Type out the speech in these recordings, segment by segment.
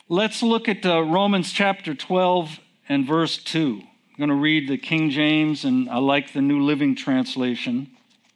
Let's look at Romans chapter 12 and verse 2. I'm going to read the King James, and I like the New Living Translation.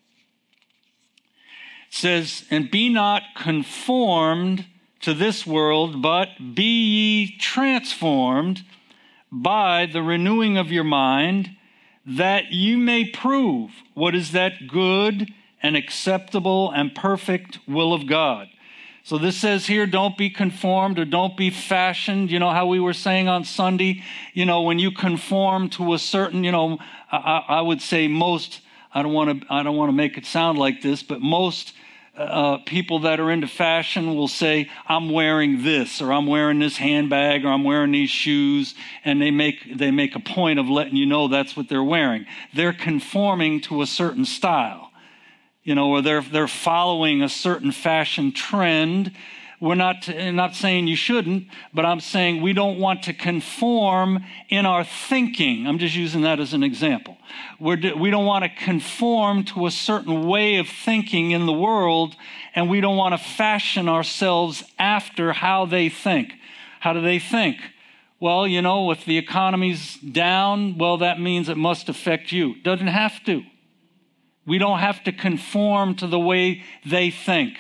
It says, "And be not conformed to this world, but be ye transformed by the renewing of your mind, that you may prove what is that good and acceptable and perfect will of God." So this says here, don't be conformed or don't be fashioned. You know how we were saying on Sunday, when you conform to a certain, I would say most, I don't want to make it sound like this, but most people that are into fashion will say, I'm wearing this, or I'm wearing this handbag, or I'm wearing these shoes, and they make a point of letting you know that's what they're wearing. They're conforming to a certain style. Or they're following a certain fashion trend. We're not saying you shouldn't, but I'm saying we don't want to conform in our thinking. I'm just using that as an example. We don't want to conform to a certain way of thinking in the world, and we don't want to fashion ourselves after how they think. How do they think? Well, if the economy's down, well, that means it must affect you. Doesn't have to. We don't have to conform to the way they think.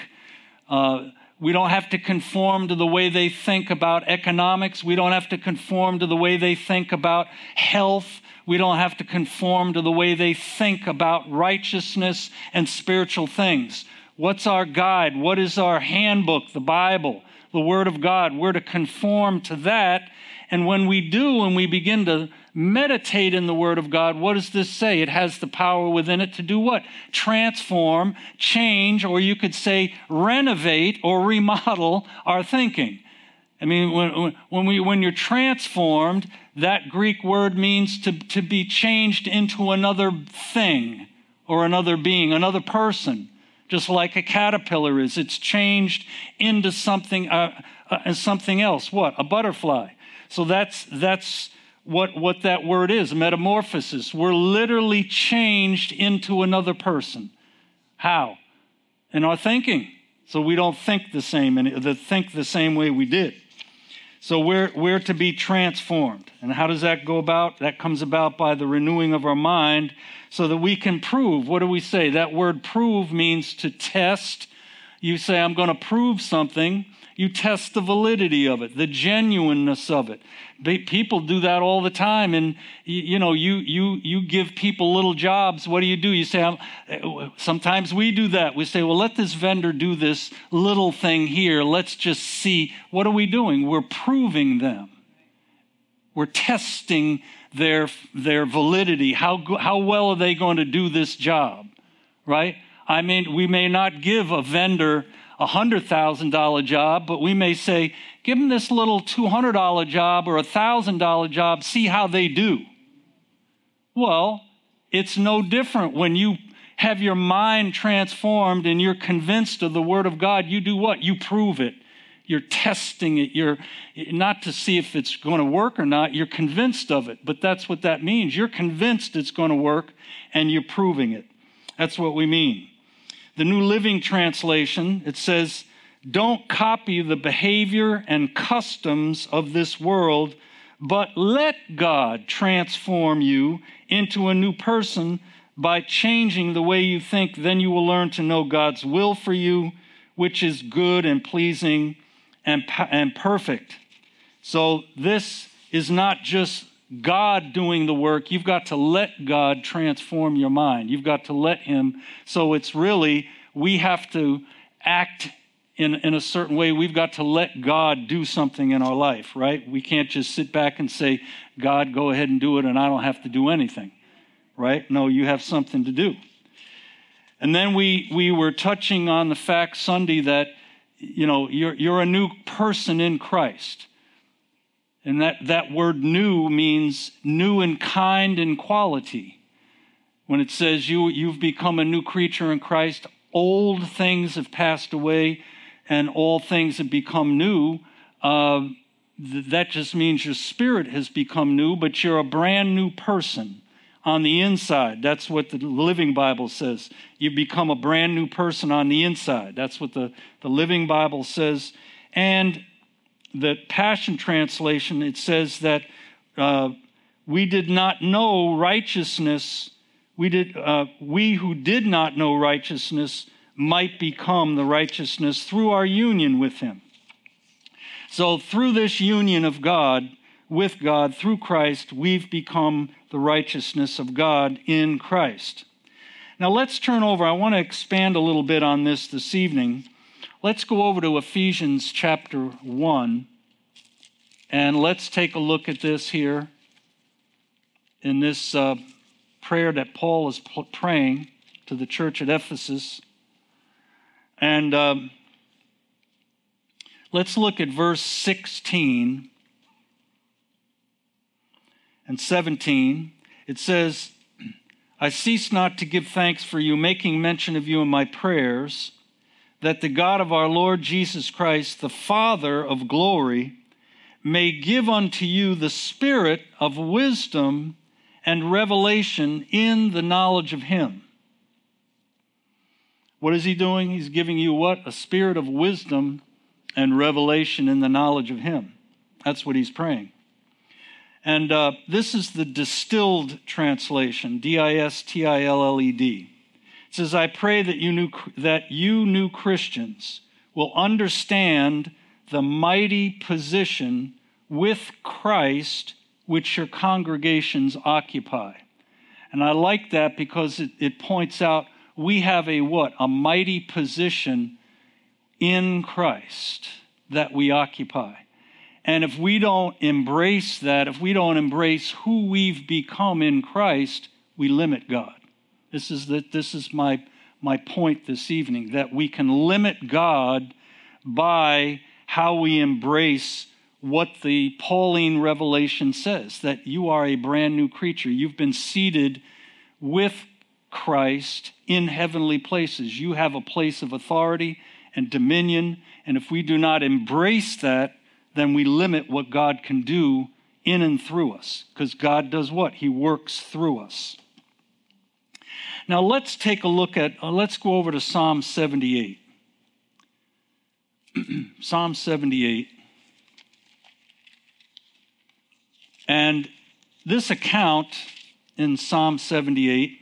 We don't have to conform to the way they think about economics. We don't have to conform to the way they think about health. We don't have to conform to the way they think about righteousness and spiritual things. What's our guide? What is our handbook? The Bible, the Word of God. We're to conform to that. And when we do, and we begin to meditate in the Word of God, what does this say? It has the power within it to do what? Transform, change, or you could say renovate or remodel our thinking. I mean, when you're transformed, that Greek word means to be changed into another thing or another being, another person, just like a caterpillar is. It's changed into something else. What? A butterfly. So that's what that word is, metamorphosis. We're literally changed into another person. How? In our thinking. So we don't think the same way we did. So we're to be transformed. And how does that go about? That comes about by the renewing of our mind so that we can prove. What do we say? That word prove means to test. You say, I'm going to prove something. You test the validity of it, the genuineness of it. People do that all the time. And, you give people little jobs. What do? You say, sometimes we do that. We say, well, let this vendor do this little thing here. Let's just see. What are we doing? We're proving them. We're testing their validity. How well are they going to do this job, right? I mean, we may not give a vendor a $100,000 job, but we may say, give them this little $200 job or $1,000 job, see how they do. Well, it's no different when you have your mind transformed and you're convinced of the Word of God. You do what? You prove it. You're testing it. You're not to see if it's going to work or not. You're convinced of it, but that's what that means. You're convinced it's going to work and you're proving it. That's what we mean. The New Living Translation, it says, don't copy the behavior and customs of this world, but let God transform you into a new person by changing the way you think. Then you will learn to know God's will for you, which is good and pleasing and perfect. So this is not just God doing the work. You've got to let God transform your mind. You've got to let Him. So it's really, we have to act in a certain way. We've got to let God do something in our life, right? We can't just sit back and say, God, go ahead and do it, and I don't have to do anything, right? No, you have something to do. And then we were touching on the fact Sunday that, you're a new person in Christ. And that word new means new in kind and quality. When it says you've become a new creature in Christ, old things have passed away and all things have become new. That just means your spirit has become new, but you're a brand new person on the inside. That's what the Living Bible says. You become a brand new person on the inside. That's what the Living Bible says. And the Passion Translation, it says that we did not know righteousness. We who did not know righteousness might become the righteousness through our union with him. So through this union of God, with God, through Christ, we've become the righteousness of God in Christ. Now let's turn over. I want to expand a little bit on this evening. Let's go over to Ephesians chapter 1, and let's take a look at this here in this prayer that Paul is praying to the church at Ephesus. And let's look at verse 16 and 17. It says, I cease not to give thanks for you, making mention of you in my prayers, that the God of our Lord Jesus Christ, the Father of glory, may give unto you the spirit of wisdom and revelation in the knowledge of him. What is he doing? He's giving you what? A spirit of wisdom and revelation in the knowledge of him. That's what he's praying. And this is the distilled translation, Distilled. It says, I pray that you new Christians will understand the mighty position with Christ which your congregations occupy. And I like that because it points out we have a what? A mighty position in Christ that we occupy. And if we don't embrace that, if we don't embrace who we've become in Christ, we limit God. This is my point this evening, that we can limit God by how we embrace what the Pauline revelation says, that you are a brand new creature. You've been seated with Christ in heavenly places. You have a place of authority and dominion, and if we do not embrace that, then we limit what God can do in and through us, because God does what? He works through us. Now let's take a look at, let's go over to Psalm 78. Psalm 78. And this account in Psalm 78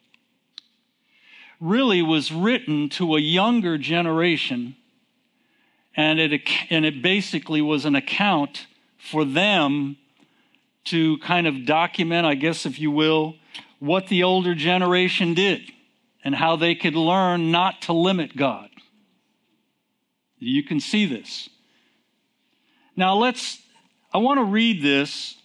really was written to a younger generation, and it basically was an account for them to kind of document, I guess if you will, what the older generation did and how they could learn not to limit God. You can see this. Now I want to read this,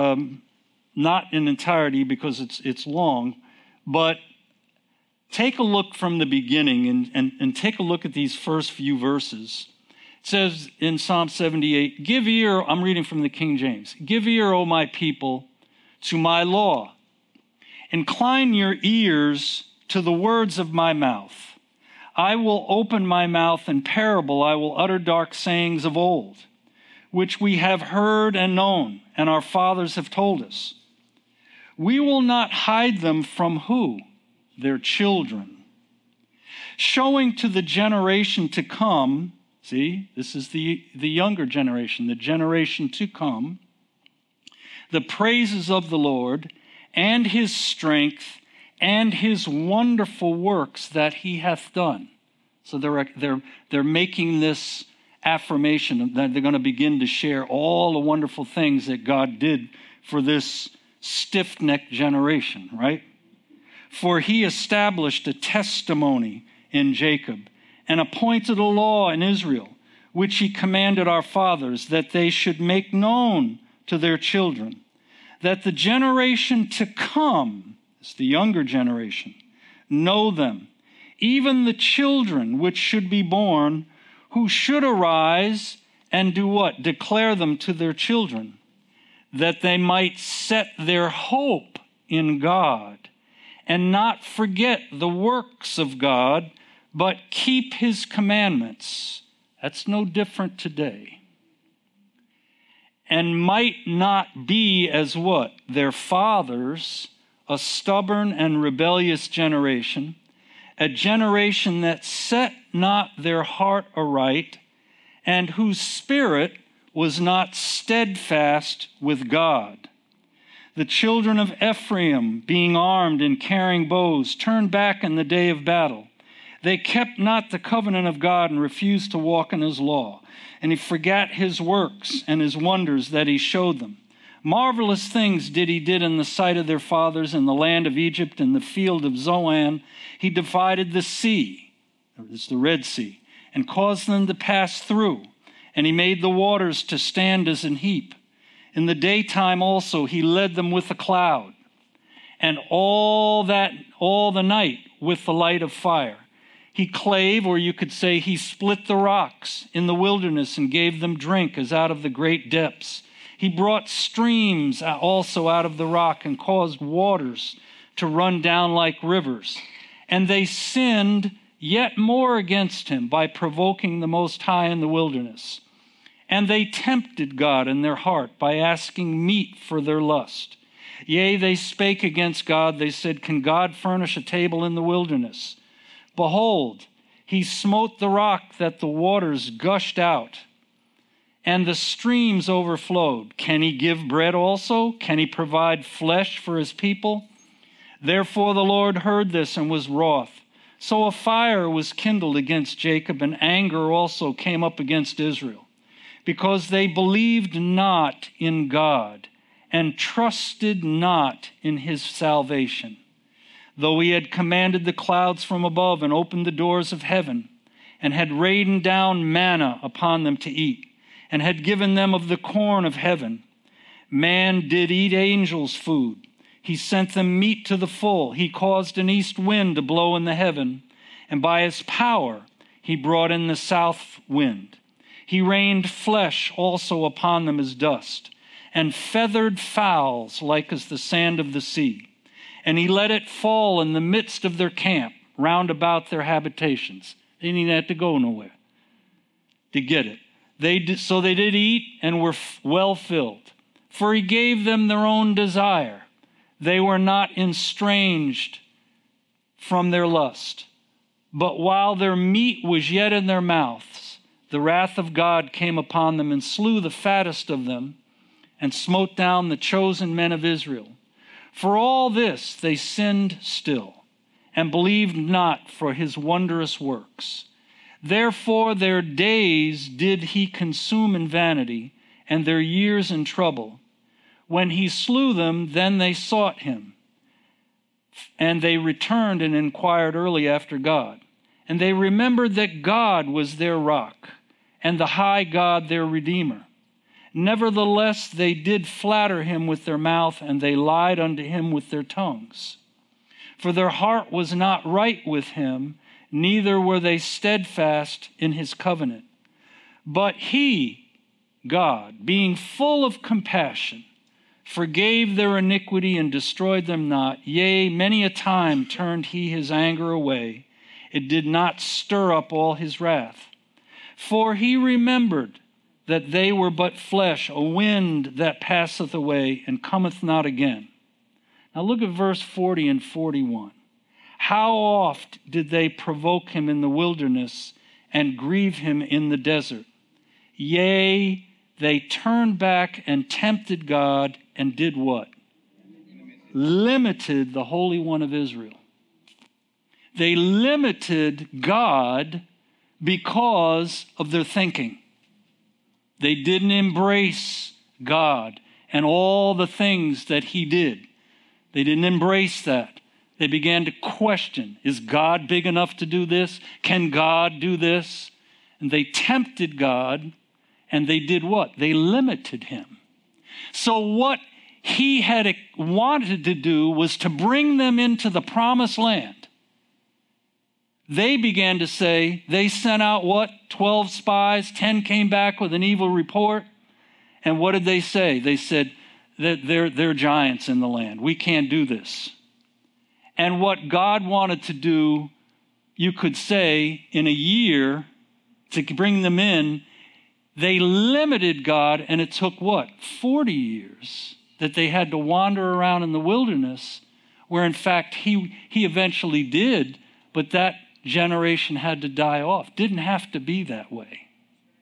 not in entirety because it's long, but take a look from the beginning and take a look at these first few verses. It says in Psalm 78, give ear, I'm reading from the King James, give ear, O my people, to my law. Incline your ears to the words of my mouth. I will open my mouth in parable. I will utter dark sayings of old, which we have heard and known, and our fathers have told us. We will not hide them from who? Their children. Showing to the generation to come, see, this is the younger generation, the generation to come, the praises of the Lord and his strength and his wonderful works that he hath done. So they're making this affirmation that they're going to begin to share all the wonderful things that God did for this stiff-necked generation, right? For he established a testimony in Jacob and appointed a law in Israel, which he commanded our fathers, that they should make known to their children, that the generation to come, it's the younger generation, know them, even the children which should be born, who should arise and do what? Declare them to their children, that they might set their hope in God and not forget the works of God, but keep his commandments. That's no different today. And might not be as what? Their fathers, a stubborn and rebellious generation, a generation that set not their heart aright, and whose spirit was not steadfast with God. The children of Ephraim, being armed and carrying bows, turned back in the day of battle. They kept not the covenant of God and refused to walk in his law. And he forgot his works and his wonders that he showed them. Marvelous things did in the sight of their fathers in the land of Egypt, in the field of Zoan. He divided the sea, it's the Red Sea, and caused them to pass through. And he made the waters to stand as an heap. In the daytime also he led them with a cloud, and all the night with the light of fire. He clave, or you could say he split the rocks in the wilderness and gave them drink as out of the great depths. He brought streams also out of the rock and caused waters to run down like rivers. And they sinned yet more against him by provoking the Most High in the wilderness. And they tempted God in their heart by asking meat for their lust. Yea, they spake against God. They said, can God furnish a table in the wilderness? Behold, he smote the rock that the waters gushed out, and the streams overflowed. Can he give bread also? Can he provide flesh for his people? Therefore the Lord heard this and was wroth. So a fire was kindled against Jacob, and anger also came up against Israel, because they believed not in God and trusted not in his salvation. Though he had commanded the clouds from above and opened the doors of heaven, and had rained down manna upon them to eat, and had given them of the corn of heaven. Man did eat angels' food. He sent them meat to the full. He caused an east wind to blow in the heaven, and by his power he brought in the south wind. He rained flesh also upon them as dust, and feathered fowls like as the sand of the sea. And he let it fall in the midst of their camp, round about their habitations. They didn't even have to go nowhere to get it. So they did eat and were well filled. For he gave them their own desire. They were not estranged from their lust. But while their meat was yet in their mouths, the wrath of God came upon them and slew the fattest of them and smote down the chosen men of Israel. For all this they sinned still, and believed not for his wondrous works. Therefore their days did he consume in vanity, and their years in trouble. When he slew them, then they sought him. And they returned and inquired early after God. And they remembered that God was their rock, and the high God their Redeemer. Nevertheless, they did flatter him with their mouth, and they lied unto him with their tongues. For their heart was not right with him, neither were they steadfast in his covenant. But he, God, being full of compassion, forgave their iniquity and destroyed them not. Yea, many a time turned he his anger away. It did not stir up all his wrath. For he remembered that they were but flesh, a wind that passeth away and cometh not again. Now look at verse 40 and 41. How oft did they provoke him in the wilderness and grieve him in the desert? Yea, they turned back and tempted God and did what? Limited the Holy One of Israel. They limited God because of their thinking. They didn't embrace God and all the things that he did. They didn't embrace that. They began to question, is God big enough to do this? Can God do this? And they tempted God, and they did what? They limited him. So what he had wanted to do was to bring them into the promised land. They began to say, they sent out what? 12 spies, 10 came back with an evil report. And what did they say? They said that they're giants in the land. We can't do this. And what God wanted to do, you could say, in a year to bring them in, they limited God, and it took what? 40 years that they had to wander around in the wilderness, where in fact he eventually did, but that generation had to die off. Didn't have to be that way.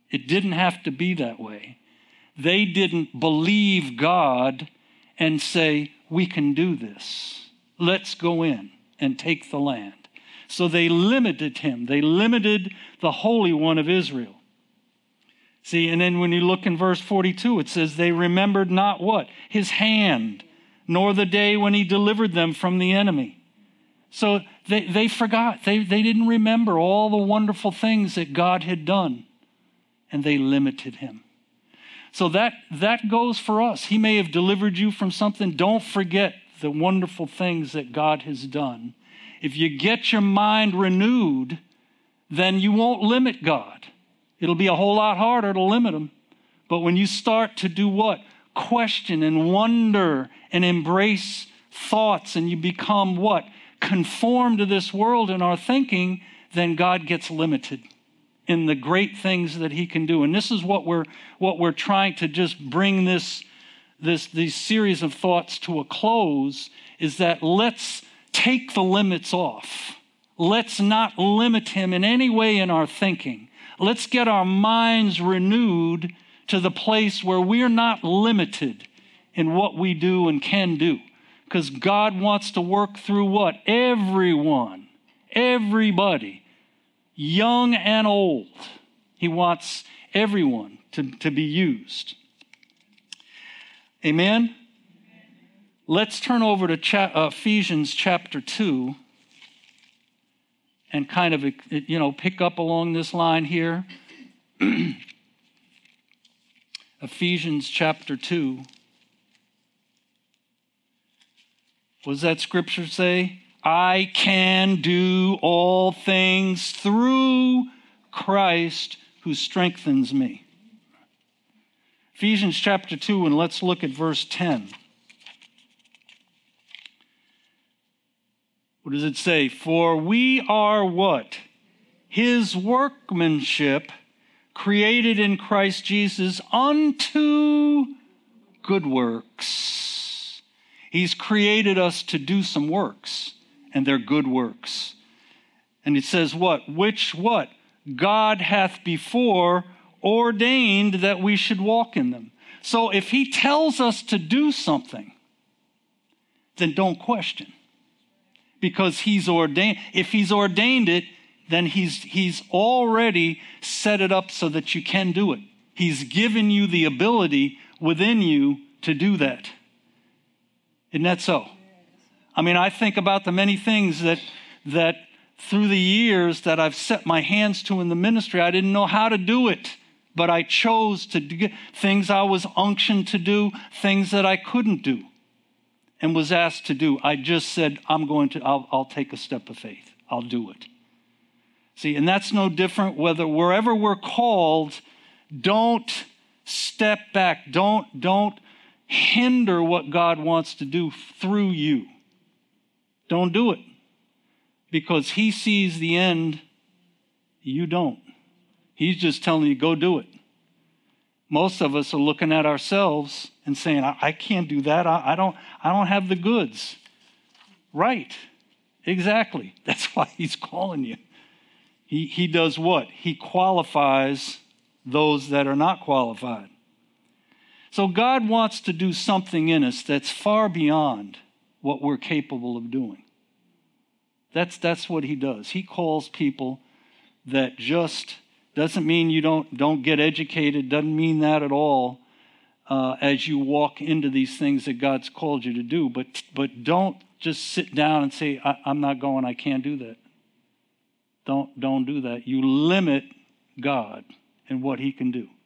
It didn't have to be that way. They didn't believe God and say, we can do this. Let's go in and take the land. So they limited him. They limited the Holy One of Israel. See, and then when you look in verse 42, it says, they remembered not what? His hand, nor the day when he delivered them from the enemy. So they forgot. They didn't remember all the wonderful things that God had done. And they limited him. So that goes for us. He may have delivered you from something. Don't forget the wonderful things that God has done. If you get your mind renewed, then you won't limit God. It'll be a whole lot harder to limit him. But when you start to do what? Question and wonder and embrace thoughts, and you become what? Conform to this world in our thinking, then God gets limited in the great things that he can do. And this is what we're trying to just bring these series of thoughts to a close, is that let's take the limits off. Let's not limit him in any way in our thinking. Let's get our minds renewed to the place where we're not limited in what we do and can do. Because God wants to work through what? Everyone, everybody, young and old. He wants everyone to be used. Amen? Let's turn over to Ephesians chapter 2 and kind of, pick up along this line here. Ephesians chapter 2. What does that scripture say? I can do all things through Christ who strengthens me. Ephesians chapter 2, and let's look at verse 10. What does it say? For we are what? His workmanship, created in Christ Jesus unto good works. He's created us to do some works, and they're good works. And it says what? Which what? God hath before ordained that we should walk in them. So if he tells us to do something, then don't question. Because he's ordained. If he's ordained it, then he's already set it up so that you can do it. He's given you the ability within you to do that. Isn't that so? I mean, I think about the many things that through the years that I've set my hands to in the ministry, I didn't know how to do it, but I chose to do things I was unctioned to do, things that I couldn't do and was asked to do. I just said, I'll take a step of faith. I'll do it. See, and that's no different wherever we're called, don't step back. Don't hinder what God wants to do through you. Don't do it. Because he sees the end, you don't. He's just telling you, go do it. Most of us are looking at ourselves and saying, I can't do that. I don't have the goods. Right. Exactly. That's why he's calling you. He does what? He qualifies those that are not qualified. So God wants to do something in us that's far beyond what we're capable of doing. That's what he does. He calls people that just doesn't mean you don't get educated, doesn't mean that at all as you walk into these things that God's called you to do. But don't just sit down and say, I'm not going, I can't do that. Don't do that. You limit God and what he can do.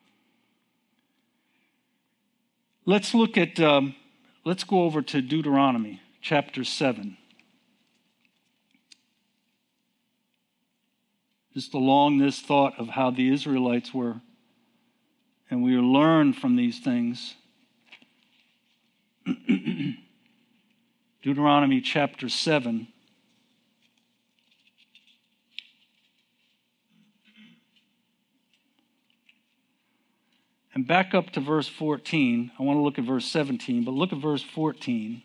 Let's look at, let's go over to Deuteronomy chapter 7. Just along this thought of how the Israelites were, and we learn from these things. Deuteronomy chapter 7. And back up to verse 14. I want to look at verse 17, but look at verse 14.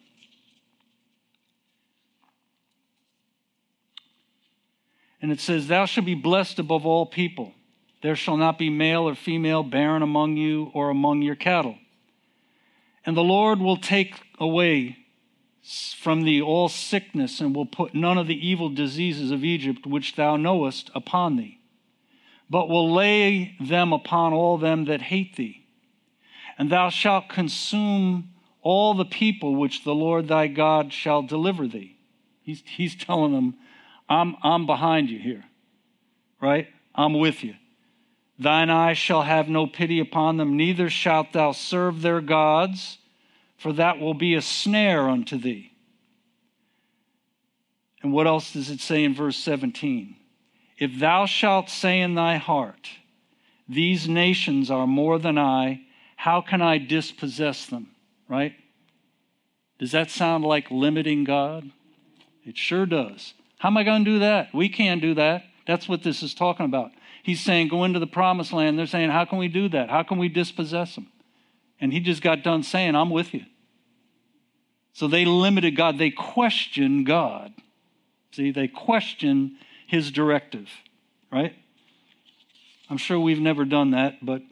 And it says, thou shalt be blessed above all people. There shall not be male or female barren among you or among your cattle. And the Lord will take away from thee all sickness, and will put none of the evil diseases of Egypt which thou knowest upon thee, but will lay them upon all them that hate thee. And thou shalt consume all the people which the Lord thy God shall deliver thee. He's telling them, I'm behind you here, right? I'm with you. Thine eyes shall have no pity upon them, neither shalt thou serve their gods, for that will be a snare unto thee. And what else does it say in verse 17? If thou shalt say in thy heart, these nations are more than I, how can I dispossess them? Right? Does that sound like limiting God? It sure does. How am I going to do that? We can't do that. That's what this is talking about. He's saying, go into the promised land. They're saying, how can we do that? How can we dispossess them? And he just got done saying, I'm with you. So they limited God. They questioned God. See, they questioned his directive, right? I'm sure we've never done that, but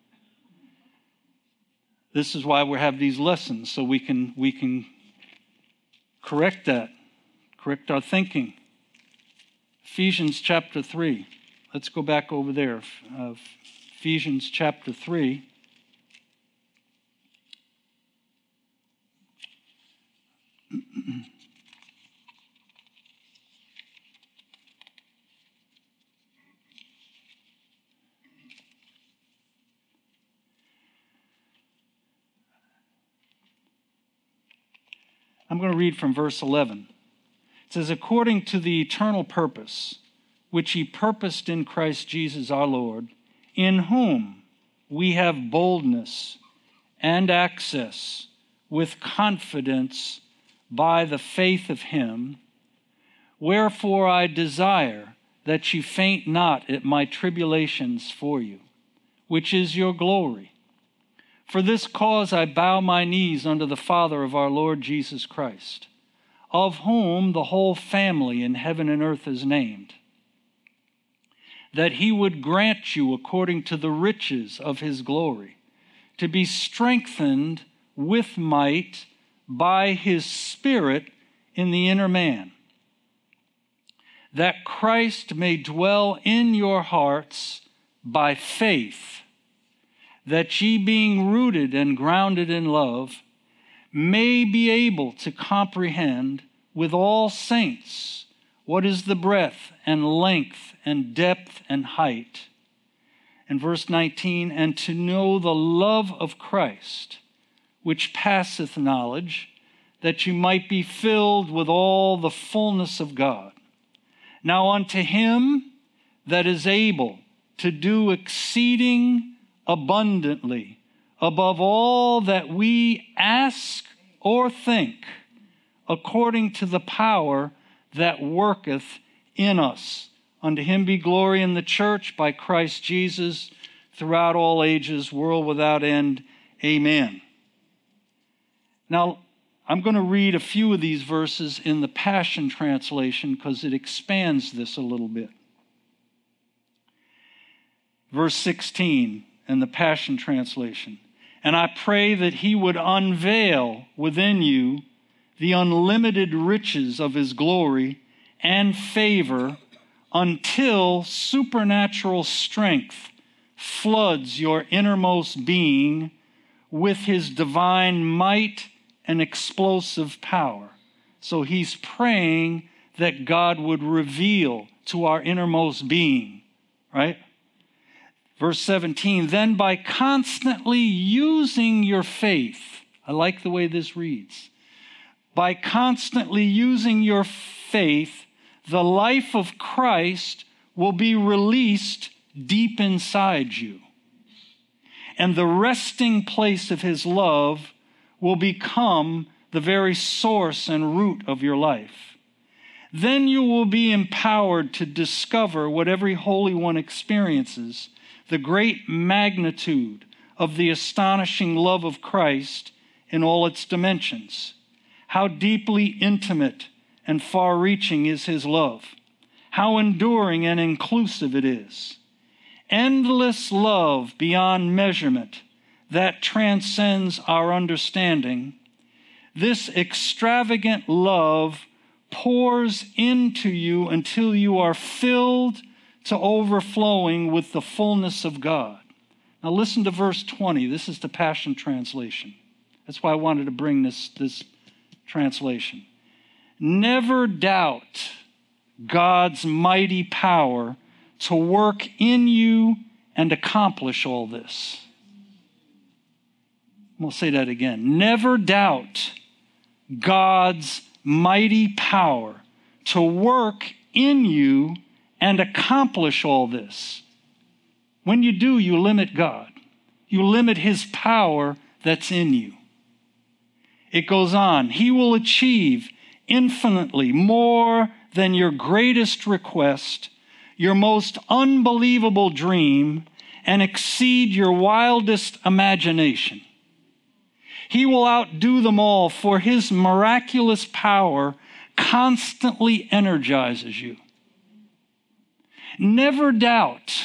this is why we have these lessons, so we can correct that, correct our thinking. Ephesians chapter 3. Let's go back over there. Ephesians chapter 3. I'm going to read from verse 11. It says, according to the eternal purpose, which he purposed in Christ Jesus our Lord, in whom we have boldness and access with confidence by the faith of him. Wherefore I desire that ye faint not at my tribulations for you, which is your glory. For this cause I bow my knees unto the Father of our Lord Jesus Christ, of whom the whole family in heaven and earth is named, that he would grant you according to the riches of his glory, to be strengthened with might by his Spirit in the inner man, that Christ may dwell in your hearts by faith, that ye being rooted and grounded in love, may be able to comprehend with all saints what is the breadth and length and depth and height. And verse 19, and to know the love of Christ, which passeth knowledge, that you might be filled with all the fullness of God. Now unto him that is able to do exceeding abundantly above all that we ask or think, according to the power that worketh in us. Unto him be glory in the church by Christ Jesus throughout all ages, world without end. Amen. Now, I'm going to read a few of these verses in the Passion Translation because it expands this a little bit. Verse 16 in the Passion Translation. And I pray that he would unveil within you the unlimited riches of his glory and favor until supernatural strength floods your innermost being with his divine might and explosive power. So he's praying that God would reveal to our innermost being, right? Verse 17, then by constantly using your faith, I like the way this reads, by constantly using your faith, the life of Christ will be released deep inside you. And the resting place of his love will become the very source and root of your life. Then you will be empowered to discover what every Holy One experiences, the great magnitude of the astonishing love of Christ in all its dimensions. How deeply intimate and far-reaching is his love. How enduring and inclusive it is. endless love beyond measurement that transcends our understanding, this extravagant love pours into you until you are filled to overflowing with the fullness of God. Now listen to verse 20. This is the Passion Translation. That's why I wanted to bring this translation. Never doubt God's mighty power to work in you and accomplish all this. We'll say that again. Never doubt God's mighty power to work in you and accomplish all this. When you do, you limit God. You limit his power that's in you. It goes on. He will achieve infinitely more than your greatest request, your most unbelievable dream, and exceed your wildest imagination. He will outdo them all, for his miraculous power constantly energizes you. Never doubt,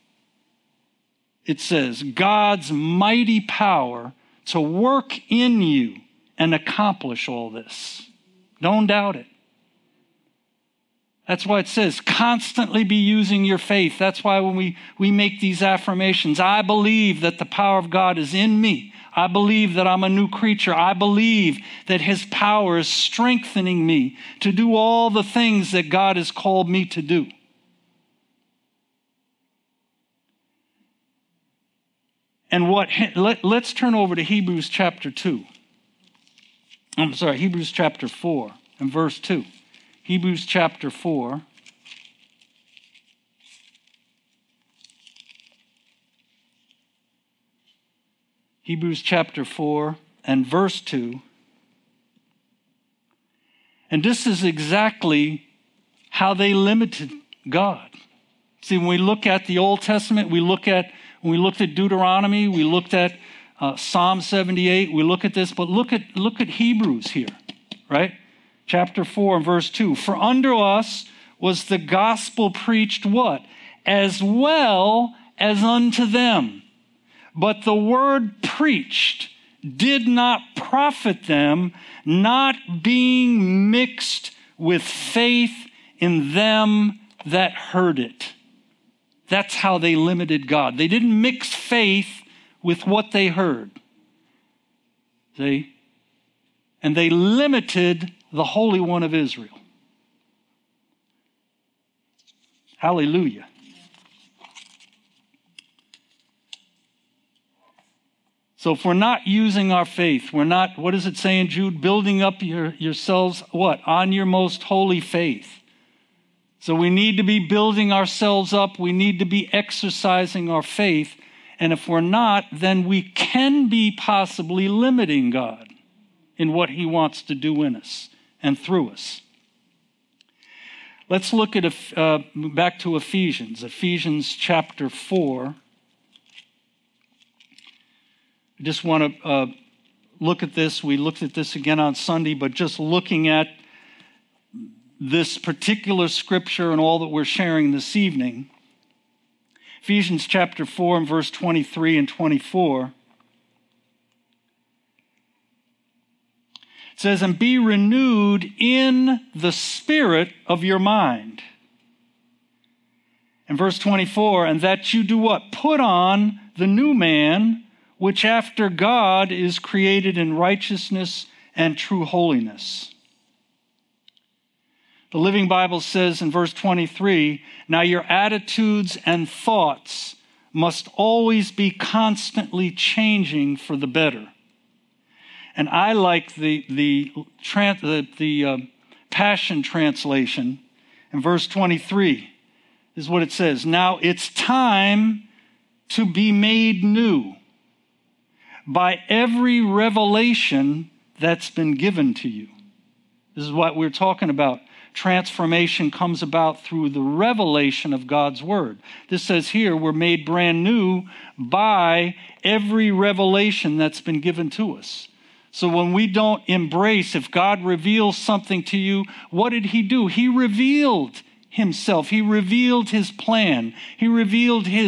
it says, God's mighty power to work in you and accomplish all this. Don't doubt it. That's why it says constantly be using your faith. That's why when we make these affirmations, I believe that the power of God is in me. I believe that I'm a new creature. I believe that his power is strengthening me to do all the things that God has called me to do. And let's turn over to Hebrews chapter 4 and verse 2. Hebrews chapter 4. Hebrews chapter 4 and verse 2. And this is exactly how they limited God. See, when we look at the Old Testament, when we looked at Deuteronomy, we looked at Psalm 78, we look at this, but look at Hebrews here, right? Chapter 4 and verse 2. For unto us was the gospel preached what? As well as unto them. But the word preached did not profit them, not being mixed with faith in them that heard it. That's how they limited God. They didn't mix faith with what they heard. See? And they limited the Holy One of Israel. Hallelujah. So if we're not using our faith, we're not, what does it say in Jude? Building up yourselves, what? On your most holy faith. So we need to be building ourselves up. We need to be exercising our faith. And if we're not, then we can be possibly limiting God in what he wants to do in us and through us. Let's look at back to Ephesians chapter 4. I just want to look at this. We looked at this again on Sunday, but just looking at this particular scripture and all that we're sharing this evening. Ephesians chapter 4 and verse 23 and 24. It says, and be renewed in the spirit of your mind. And verse 24, and that you do what? Put on the new man, which after God is created in righteousness and true holiness. The Living Bible says in verse 23, now your attitudes and thoughts must always be constantly changing for the better. And I like the Passion Translation. In verse 23 is what it says. Now it's time to be made new by every revelation that's been given to you. This is what we're talking about. Transformation comes about through the revelation of God's word. This says here, we're made brand new by every revelation that's been given to us. So when we don't embrace, if God reveals something to you, what did he do? He revealed himself. He revealed his plan. He revealed his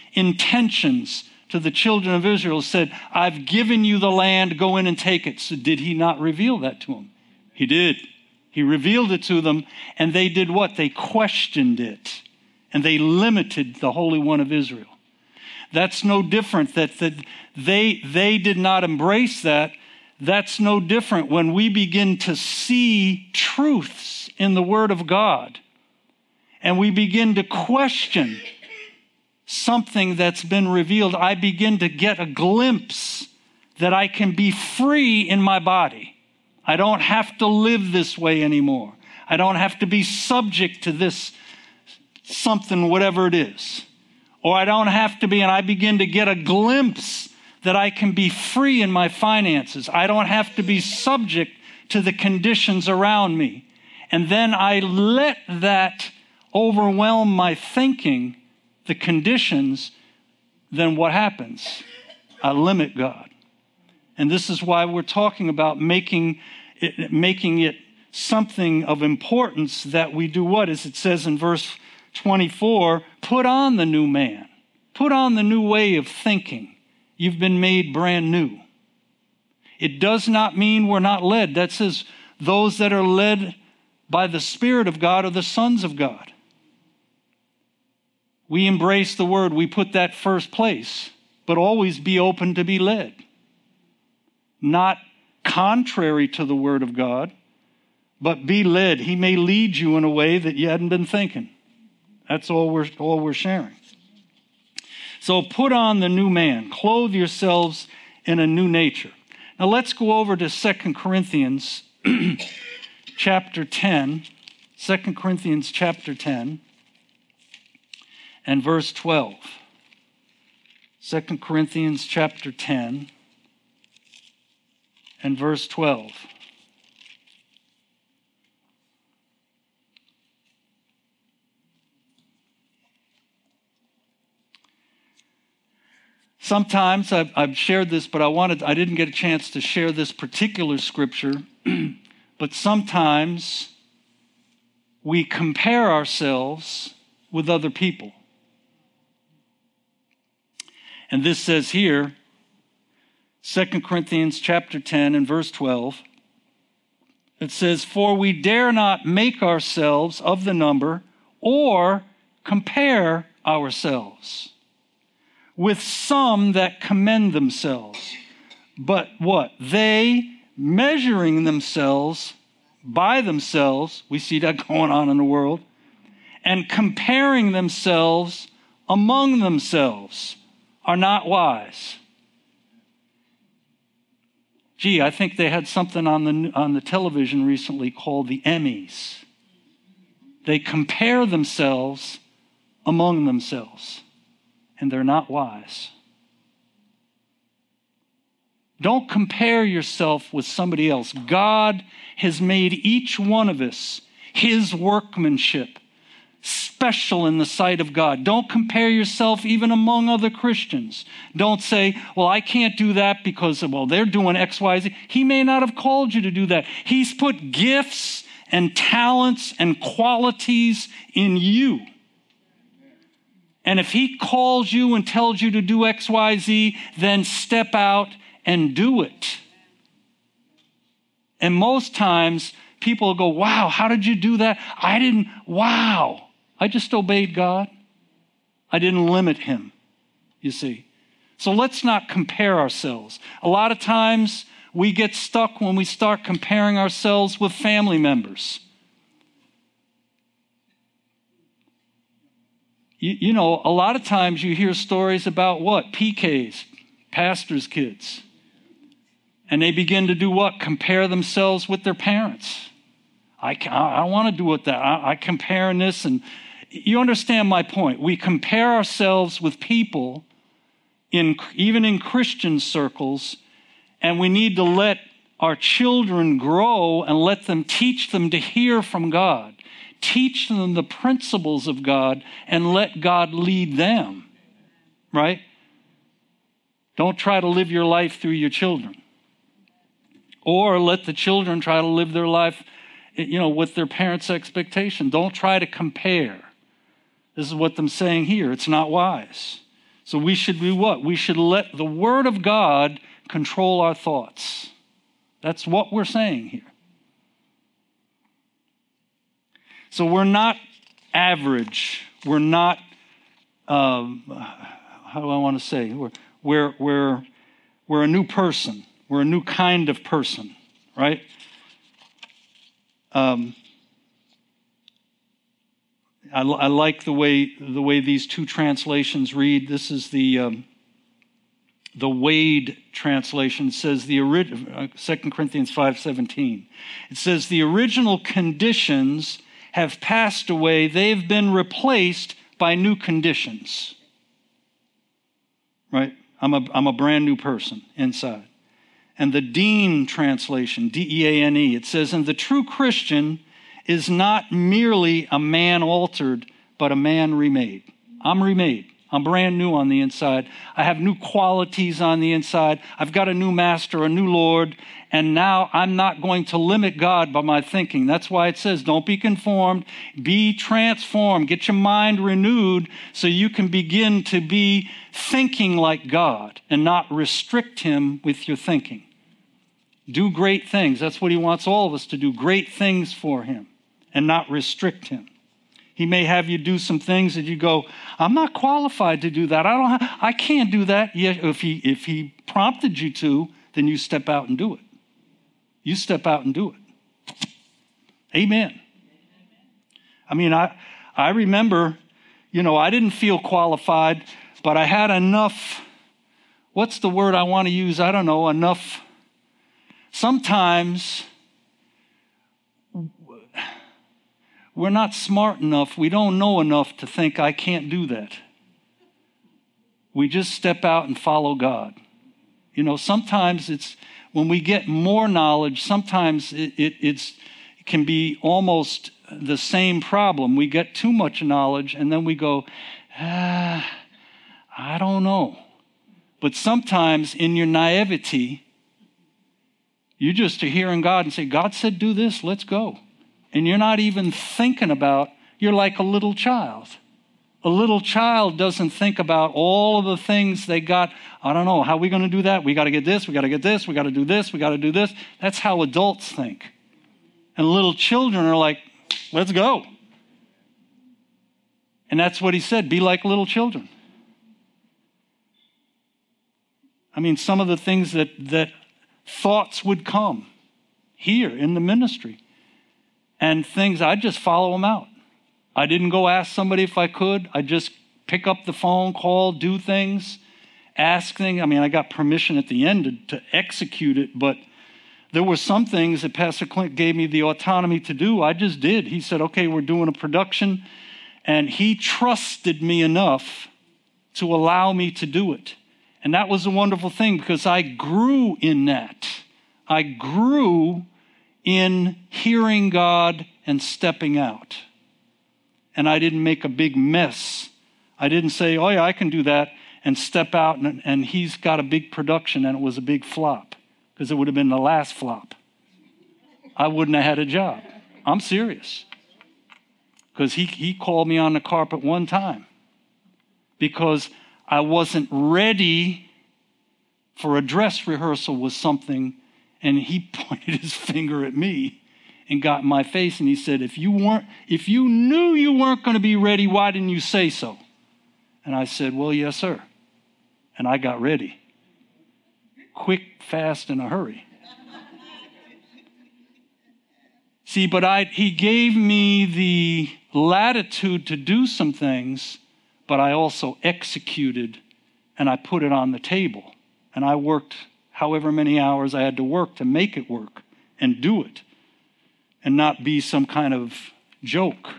intentions to the children of Israel, said, I've given you the land, go in and take it. So did he not reveal that to them? He did. He revealed it to them, and they did what? They questioned it, and they limited the Holy One of Israel. That's no different that they did not embrace that. That's no different when we begin to see truths in the Word of God, and we begin to question something that's been revealed. I begin to get a glimpse that I can be free in my body. I don't have to live this way anymore. I don't have to be subject to this something, whatever it is. Or I don't have to be, and I begin to get a glimpse that I can be free in my finances. I don't have to be subject to the conditions around me. And then I let that overwhelm my thinking, the conditions, then what happens? I limit God. And this is why we're talking about making it something of importance that we do what? As it says in verse 24, put on the new man. Put on the new way of thinking. You've been made brand new. It does not mean we're not led. That says those that are led by the Spirit of God are the sons of God. We embrace the word. We put that first place, but always be open to be led. Not contrary to the word of God, but be led. He may lead you in a way that you hadn't been thinking. That's all we're sharing. So put on the new man. Clothe yourselves in a new nature. Now let's go over to 2 Corinthians chapter 10. 2 Corinthians chapter 10 and verse 12. 2 Corinthians chapter 10 and verse 12. Sometimes I've shared this, but I didn't get a chance to share this particular scripture. But sometimes we compare ourselves with other people. And this says here, 2 Corinthians chapter 10 and verse 12, it says, for we dare not make ourselves of the number or compare ourselves with some that commend themselves. But what? They, measuring themselves by themselves, we see that going on in the world, and comparing themselves among themselves, are not wise. Gee, I think they had something on the television recently called the Emmys. They compare themselves among themselves, and they're not wise. Don't compare yourself with somebody else. God has made each one of us his workmanship, special in the sight of God. Don't compare yourself even among other Christians. Don't say, well, I can't do that because, well, they're doing X, Y, Z. He may not have called you to do that. He's put gifts and talents and qualities in you. And if he calls you and tells you to do X, Y, Z, then step out and do it. And most times people go, wow, how did you do that? Wow. I just obeyed God. I didn't limit him, you see. So let's not compare ourselves. A lot of times we get stuck when we start comparing ourselves with family members. You know, a lot of times you hear stories about what? PKs, pastors' kids. And they begin to do what? Compare themselves with their parents. I want to do it that. I compare in this. And you understand my point. We compare ourselves with people, even in Christian circles, and we need to let our children grow and let them teach them to hear from God. Teach them the principles of God and let God lead them, right? Don't try to live your life through your children. Or let the children try to live their life, with their parents' expectation. Don't try to compare. This is what I'm saying here. It's not wise. So we should do what? We should let the Word of God control our thoughts. That's what we're saying here. So we're not average. We're not, how do I want to say? We're a new person. We're a new kind of person, right? I like the way these two translations read. This is the Wade translation. It says 2 Corinthians 5:17. It says the original conditions have passed away. They've been replaced by new conditions. Right? I'm a brand new person inside. And the Dean translation, D-E-A-N-E, it says, and the true Christian is not merely a man altered, but a man remade. I'm remade. I'm brand new on the inside. I have new qualities on the inside. I've got a new master, a new Lord, and now I'm not going to limit God by my thinking. That's why it says, don't be conformed, be transformed. Get your mind renewed so you can begin to be thinking like God and not restrict him with your thinking. Do great things. That's what he wants all of us to do, great things for him and not restrict him. He may have you do some things that you go, I'm not qualified to do that. I can't do that. Yeah, if he prompted you to, then you step out and do it. You step out and do it. Amen. I mean, I remember, I didn't feel qualified, but I had enough, what's the word I want to use? I don't know, enough. Sometimes we're not smart enough. We don't know enough to think I can't do that. We just step out and follow God. Sometimes it's when we get more knowledge, sometimes it can be almost the same problem. We get too much knowledge and then we go, I don't know. But sometimes in your naivety, you just are hearing God and say, God said do this, let's go. And you're not even thinking about, you're like a little child. A little child doesn't think about all of the things they got. I don't know, how are we going to do that? We got to get this, we got to get this, we got to do this, we got to do this. That's how adults think. And little children are like, let's go. And that's what he said, be like little children. I mean, some of the things that thoughts would come here in the ministry. And things, I just follow them out. I didn't go ask somebody if I could. I just pick up the phone, call, do things, ask things. I mean, I got permission at the end to execute it, but there were some things that Pastor Clint gave me the autonomy to do. I just did. He said, okay, we're doing a production, and he trusted me enough to allow me to do it. And that was a wonderful thing because I grew in that. I grew in hearing God and stepping out. And I didn't make a big mess. I didn't say, oh yeah, I can do that, and step out and he's got a big production and it was a big flop because it would have been the last flop. I wouldn't have had a job. I'm serious. Because he called me on the carpet one time because I wasn't ready for a dress rehearsal with something. And he pointed his finger at me and got in my face. And he said, if you knew you weren't going to be ready, why didn't you say so? And I said, well, yes, sir. And I got ready. Quick, fast, in a hurry. See, but he gave me the latitude to do some things, but I also executed and I put it on the table. And I worked however many hours I had to work to make it work and do it and not be some kind of joke.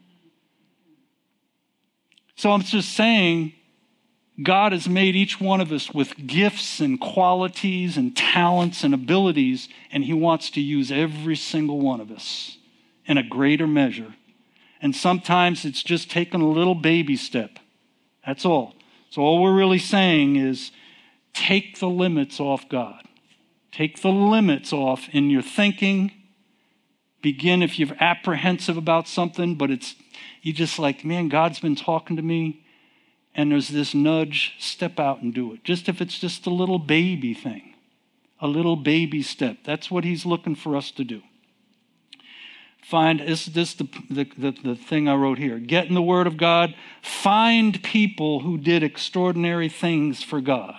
So I'm just saying, God has made each one of us with gifts and qualities and talents and abilities, and he wants to use every single one of us in a greater measure. And sometimes it's just taking a little baby step. That's all. So all we're really saying is, take the limits off God. Take the limits off in your thinking. Begin if you're apprehensive about something, but you just like, man, God's been talking to me. and there's this nudge, step out and do it. Just if it's just a little baby thing, a little baby step. That's what he's looking for us to do. Find, is this the thing I wrote here? Get in the Word of God. Find people who did extraordinary things for God.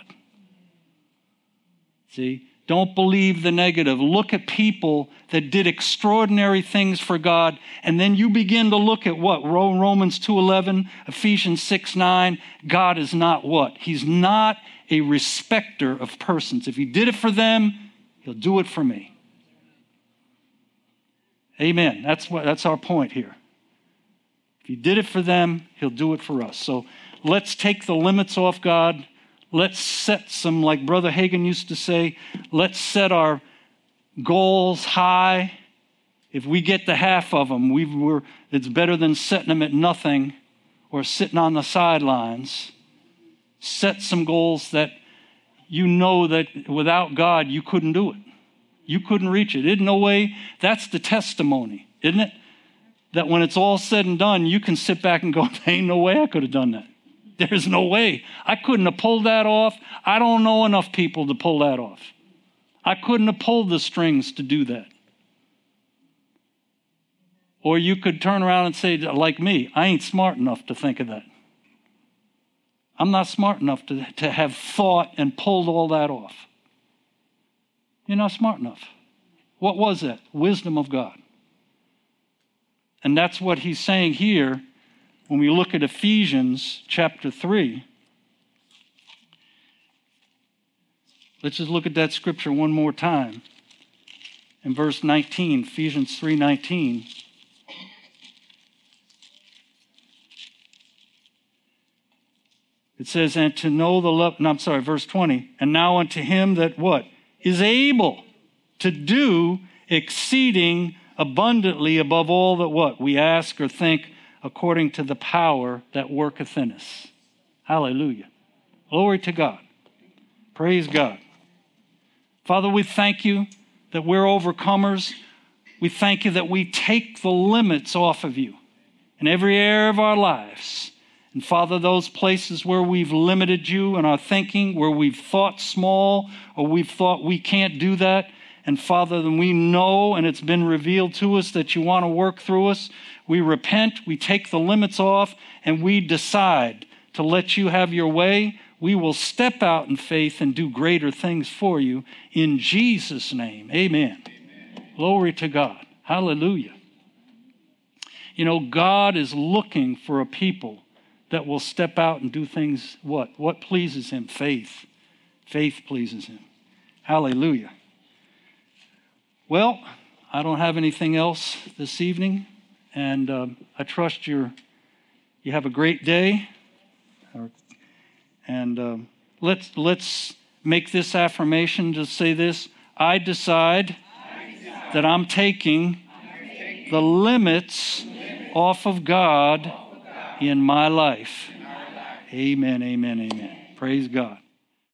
See? Don't believe the negative. Look at people that did extraordinary things for God, and then you begin to look at what? Romans 2:11, Ephesians 6:9. God is not what? He's not a respecter of persons. If he did it for them, he'll do it for me. Amen. That's our point here. If he did it for them, he'll do it for us. So let's take the limits off God. Let's set some, like Brother Hagin used to say, let's set our goals high. If we get the half of them, it's better than setting them at nothing or sitting on the sidelines. Set some goals that you know that without God, you couldn't do it. You couldn't reach it. In no way, that's the testimony, isn't it? That when it's all said and done, you can sit back and go, there ain't no way I could have done that. There's no way. I couldn't have pulled that off. I don't know enough people to pull that off. I couldn't have pulled the strings to do that. Or you could turn around and say, like me, I ain't smart enough to think of that. I'm not smart enough to have thought and pulled all that off. You're not smart enough. What was that? Wisdom of God. And that's what he's saying here. When we look at Ephesians chapter 3, let's just look at that scripture one more time. In verse 19, Ephesians 3:19. It says, and to know the love, verse 20. And now unto him that what? Is able to do exceeding abundantly above all that what? We ask or think, according to the power that worketh in us. Hallelujah. Glory to God. Praise God. Father, we thank you that we're overcomers. We thank you that we take the limits off of you in every area of our lives. And Father, those places where we've limited you in our thinking, where we've thought small or we've thought we can't do that, and Father, then we know and it's been revealed to us that you want to work through us. We repent, we take the limits off, and we decide to let you have your way. We will step out in faith and do greater things for you in Jesus' name. Amen. Amen. Glory to God. Hallelujah. You know, God is looking for a people that will step out and do things, what? What pleases him? Faith. Faith pleases him. Hallelujah. Well, I don't have anything else this evening, and I trust you have a great day. And let's make this affirmation. Just say this: I decide that I'm taking the limits off of God in my life. Amen, amen, amen. Praise God.